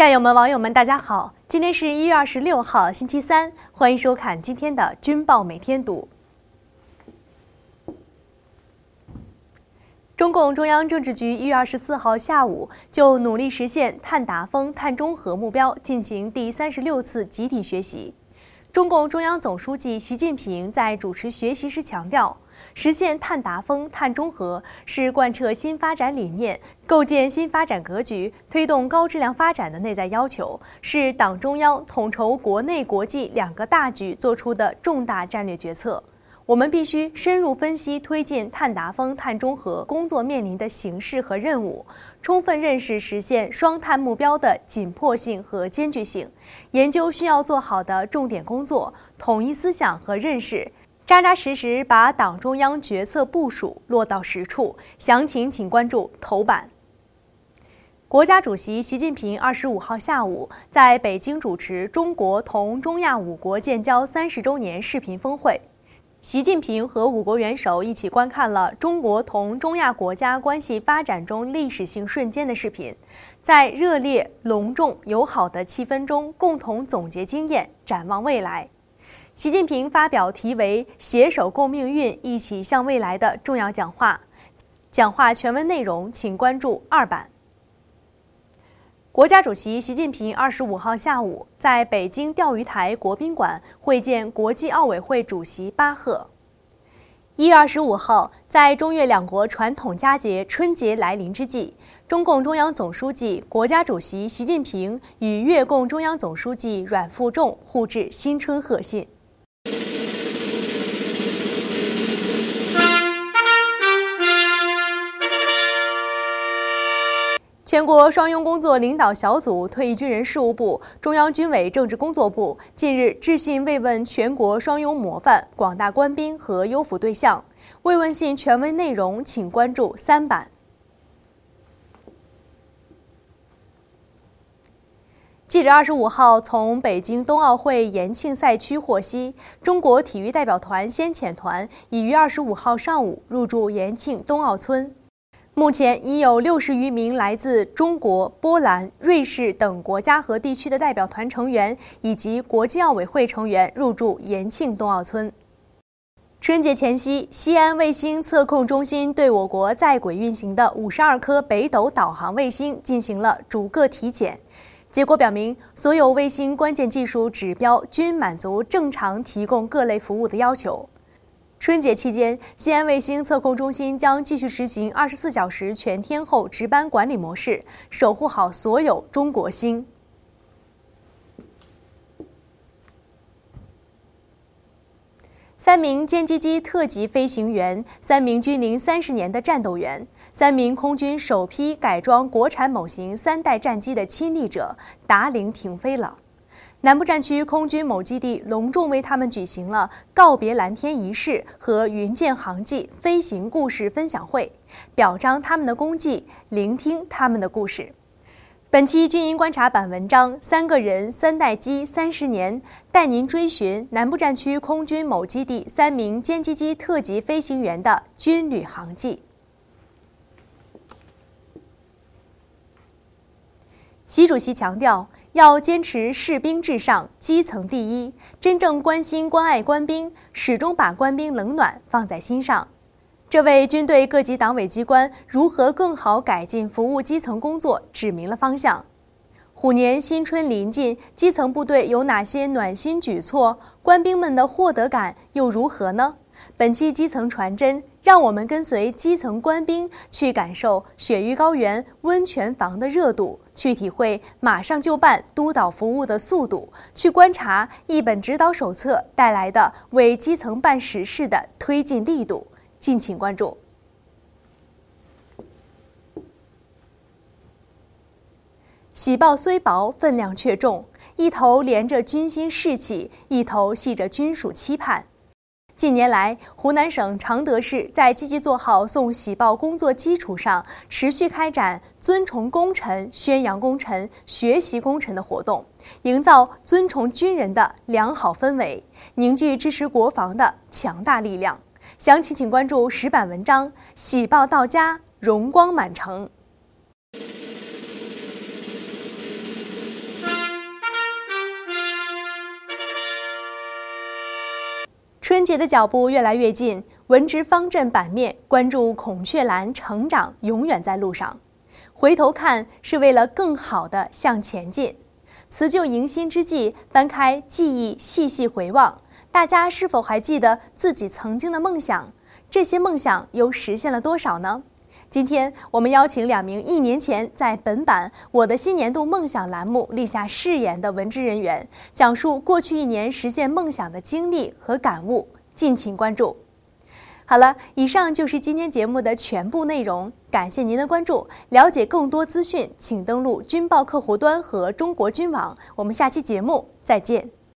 战友们、网友们，大家好！今天是1月26号，星期三，欢迎收看今天的《军报每天读》。中共中央政治局1月24号下午就努力实现碳达峰、碳中和目标进行第36次集体学习。中共中央总书记习近平在主持学习时强调，实现碳达峰、碳中和是贯彻新发展理念、构建新发展格局、推动高质量发展的内在要求，是党中央统筹国内国际两个大局作出的重大战略决策。我们必须深入分析推进碳达峰、碳中和工作面临的形势和任务，充分认识实现双碳目标的紧迫性和艰巨性，研究需要做好的重点工作，统一思想和认识，扎扎实实把党中央决策部署落到实处。详情请关注头版。国家主席习近平25号下午在北京主持中国同中亚5国建交30周年视频峰会。习近平和5国元首一起观看了中国同中亚国家关系发展中历史性瞬间的视频，在热烈、隆重、友好的气氛中共同总结经验，展望未来。习近平发表题为“携手共命运，一起向未来”的重要讲话。讲话全文内容请关注2版。国家主席习近平25号下午在北京钓鱼台国宾馆会见国际奥委会主席巴赫。1月25号，在中越两国传统佳节春节来临之际，中共中央总书记、国家主席习近平与越共中央总书记阮富仲互致新春贺信。全国双拥工作领导小组、退役军人事务部、中央军委政治工作部近日致信慰问全国双拥模范、广大官兵和优抚对象。慰问信全文内容请关注3版。记者25号从北京冬奥会延庆赛区获悉，中国体育代表团先遣团已于25号上午入驻延庆冬奥村。目前已有60余名来自中国、波兰、瑞士等国家和地区的代表团成员以及国际奥委会成员入驻延庆冬奥村。春节前夕，西安卫星测控中心对我国在轨运行的52颗北斗导航卫星进行了逐个体检，结果表明，所有卫星关键技术指标均满足正常提供各类服务的要求。春节期间，西安卫星测控中心将继续实行24小时全天候值班管理模式，守护好所有中国星。3名歼击机特级飞行员，3名军龄30年的战斗员，3名空军首批改装国产某型3代战机的亲历者达龄停飞了。南部战区空军某基地隆重为他们举行了告别蓝天仪式和云舰航迹飞行故事分享会，表彰他们的功绩，聆听他们的故事。本期军营观察版文章3个人3代机30年，带您追寻南部战区空军某基地3名歼击机特级飞行员的军旅航迹。习主席强调，要坚持士兵至上、基层第一，真正关心关爱官兵，始终把官兵冷暖放在心上。这为军队各级党委机关如何更好改进服务基层工作指明了方向。虎年新春临近，基层部队有哪些暖心举措？官兵们的获得感又如何呢？本期基层传真，让我们跟随基层官兵去感受雪域高原温泉房的热度，去体会马上就办督导服务的速度，去观察一本指导手册带来的为基层办实事的推进力度。敬请关注。喜报虽薄，分量却重，一头连着军心士气，一头系着军属期盼。近年来，湖南省常德市在积极做好送喜报工作基础上，持续开展尊崇功臣、宣扬功臣、学习功臣的活动，营造尊崇军人的良好氛围，凝聚支持国防的强大力量。详情请关注10版文章，喜报到家，荣光满城。1月25号， 春节的脚步越来越近，文职方阵版面关注孔雀蓝成长永远在路上。回头看是为了更好地向前进。辞旧迎新之际，翻开记忆细细回望，大家是否还记得自己曾经的梦想？这些梦想又实现了多少呢？今天我们邀请2名1年前在本版《我的新年度梦想》栏目立下誓言的文职人员，讲述过去1年实现梦想的经历和感悟，敬请关注。好了，以上就是今天节目的全部内容，感谢您的关注。了解更多资讯，请登录军报客户端和中国军网。我们下期节目再见。